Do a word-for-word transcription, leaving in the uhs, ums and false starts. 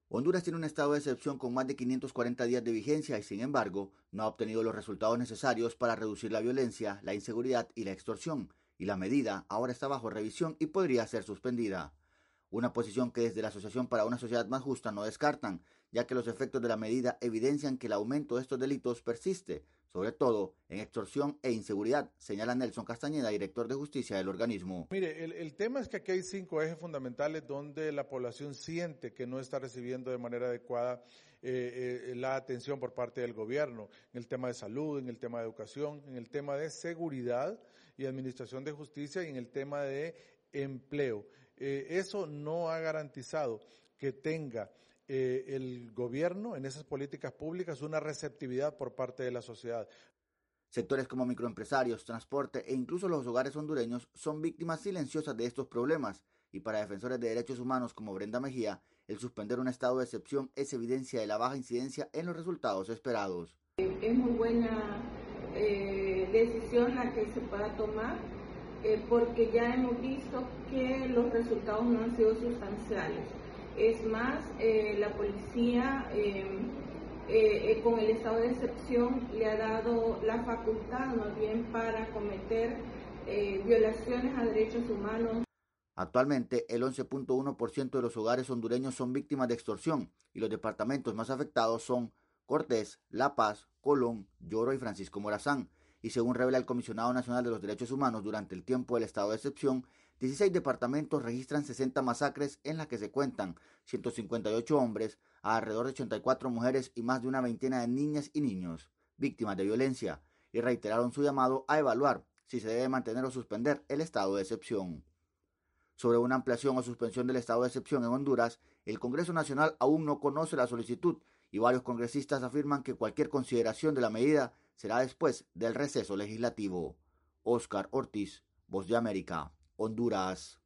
Honduras tiene un estado de excepción con más de quinientos cuarenta días de vigencia y, sin embargo, no ha obtenido los resultados necesarios para reducir la violencia, la inseguridad y la extorsión, y la medida ahora está bajo revisión y podría ser suspendida. Una posición que desde la Asociación para una Sociedad Más Justa no descartan, ya que los efectos de la medida evidencian que el aumento de estos delitos persiste, sobre todo en extorsión e inseguridad, señala Nelson Castañeda, director de justicia del organismo. Mire, el, el tema es que aquí hay cinco ejes fundamentales donde la población siente que no está recibiendo de manera adecuada eh, eh, la atención por parte del gobierno, en el tema de salud, en el tema de educación, en el tema de seguridad y administración de justicia y en el tema de empleo. Eh, eso no ha garantizado que tenga eh, el gobierno en esas políticas públicas una receptividad por parte de la sociedad. Sectores como microempresarios, transporte e incluso los hogares hondureños son víctimas silenciosas de estos problemas, y para defensores de derechos humanos como Brenda Mejía, el suspender un estado de excepción es evidencia de la baja incidencia en los resultados esperados. Es muy buena eh, decisión la que se pueda tomar, eh, porque ya hemos visto que los resultados no han sido sustanciales. Es más, eh, la policía eh, eh, eh, con el estado de excepción le ha dado la facultad más bien para cometer eh, violaciones a derechos humanos. Actualmente, el once punto uno por ciento de los hogares hondureños son víctimas de extorsión y los departamentos más afectados son Cortés, La Paz, Colón, Lloro y Francisco Morazán. Y según revela el Comisionado Nacional de los Derechos Humanos, durante el tiempo del estado de excepción, dieciséis departamentos registran sesenta masacres en las que se cuentan ciento cincuenta y ocho hombres, a alrededor de ochenta y cuatro mujeres y más de una veintena de niñas y niños, víctimas de violencia, y reiteraron su llamado a evaluar si se debe mantener o suspender el estado de excepción. Sobre una ampliación o suspensión del estado de excepción en Honduras, el Congreso Nacional aún no conoce la solicitud y varios congresistas afirman que cualquier consideración de la medida será después del receso legislativo. Óscar Ortiz, Voz de América, Honduras.